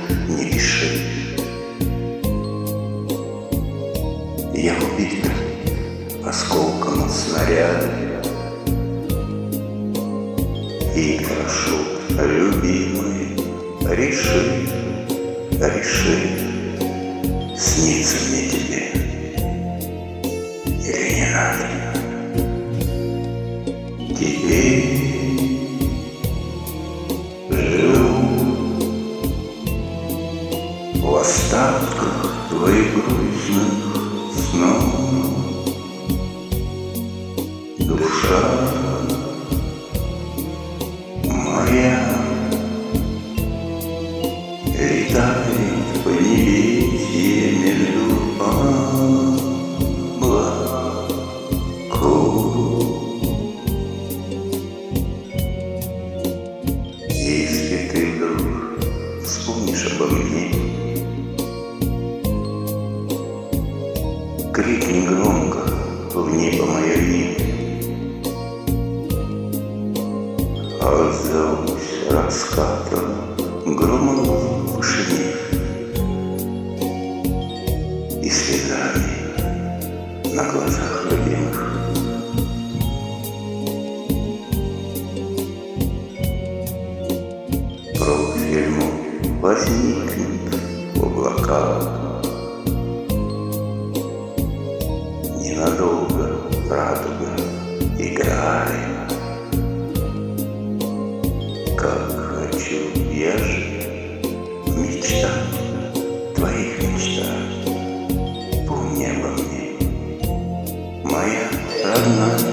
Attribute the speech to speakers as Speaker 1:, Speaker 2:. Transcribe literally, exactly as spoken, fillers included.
Speaker 1: не пиши. Я убит осколком снаряда и прошу, любимый, реши, реши, снится мне тебе или не надо. Теперь живу в остатках твоих грустных снов. Душа моя летает по небесе между облаков. Если ты вдруг вспомнишь обо мне, крикни громко в небо мое имя. Отзовусь раскатом громом в вышине и слезами на глазах любимых. Профиль мой возникнет в облаках, ненадолго радуга играет. Как хочу я же мечтать, твоих мечтах. Помни обо мне, моя родная.